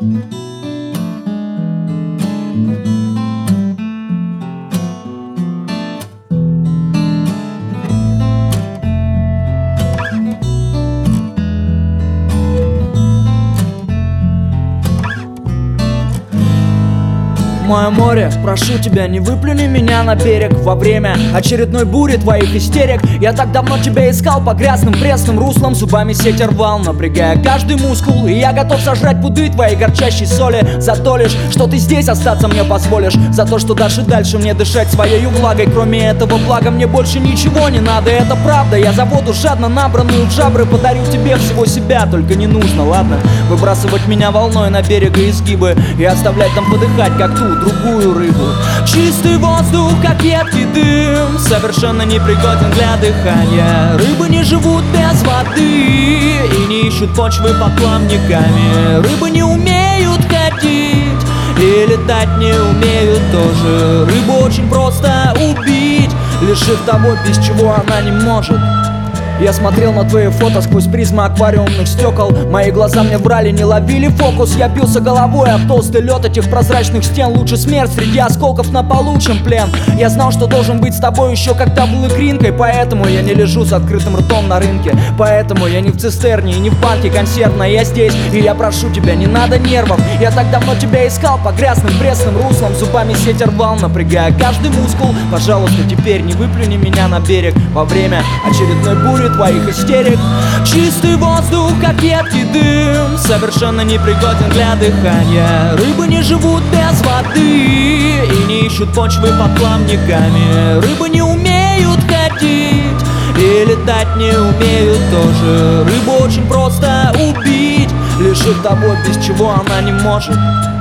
Мое море, прошу тебя, не выплюни меня на берег во время очередной бури твоих истерик. Я так давно тебя искал по грязным пресным руслам, зубами сеть рвал, напрягая каждый мускул. И я готов сожрать пуды твоей горчащей соли за то лишь, что ты здесь остаться мне позволишь, за то, что дашь и дальше мне дышать своей влагой. Кроме этого блага мне больше ничего не надо, это правда. Я за воду жадно набранную в жабры подарю тебе всего себя, только не нужно, ладно, выбрасывать меня волной на берег и изгибы и оставлять там подыхать, как ту другую рыбу. Чистый воздух, как едкий дым, совершенно непригоден для дыхания. Рыбы не живут без воды и не ищут почвы под плавниками. Рыбы не умеют ходить и летать не умеют тоже. Рыбу очень просто убить, лишив того, без чего она не может. Я смотрел на твои фото сквозь призмы аквариумных стекол. Мои глаза мне врали, не ловили фокус. Я бился головой об толстый лед этих прозрачных стен. Лучше смерть среди осколков на получен плен. Я знал, что должен быть с тобой еще когда был икринкой. Поэтому я не лежу с открытым ртом на рынке. Поэтому я не в цистерне и не в банке консервной. Я здесь, и я прошу тебя, не надо нервов. Я так давно тебя искал по грязным пресным руслам, зубами сеть рвал, напрягая каждый мускул. Пожалуйста, теперь не выплюни меня на берег во время очередной бури твоих истерик. Чистый воздух, как едкий дым, совершенно непригоден для дыхания. Рыбы не живут без воды и не ищут почвы под плавниками. Рыбы не умеют ходить и летать не умеют тоже. Рыбу очень просто убить, лишив того, без чего она не может.